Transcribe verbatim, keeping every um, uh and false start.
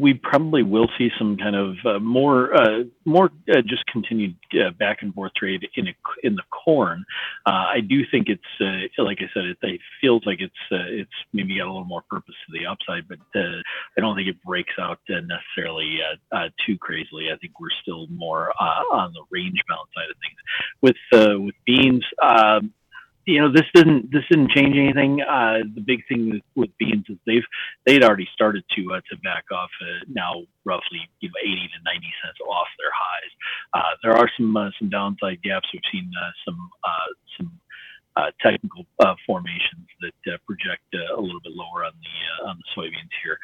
we probably will see some kind of uh, more uh, more uh, just continued uh, back and forth trade in a, in the corn. Uh, I do think it's uh, like I said, it, it feels like it's uh, it's maybe got a little more purpose to the upside, but uh, I don't think it breaks out uh, necessarily uh, uh, too crazily. I think we're still more uh, on the range bound side of things. With uh, with beans, um, you know, this didn't this didn't change anything. Uh, the big thing with, with beans is they've they'd already started to uh, to back off uh, now roughly you know eighty to ninety cents off their highs. Uh, there are some uh, some downside gaps. We've seen uh, some uh, some uh, technical uh, formations that uh, project uh, a little bit lower on the uh, on the soybeans here.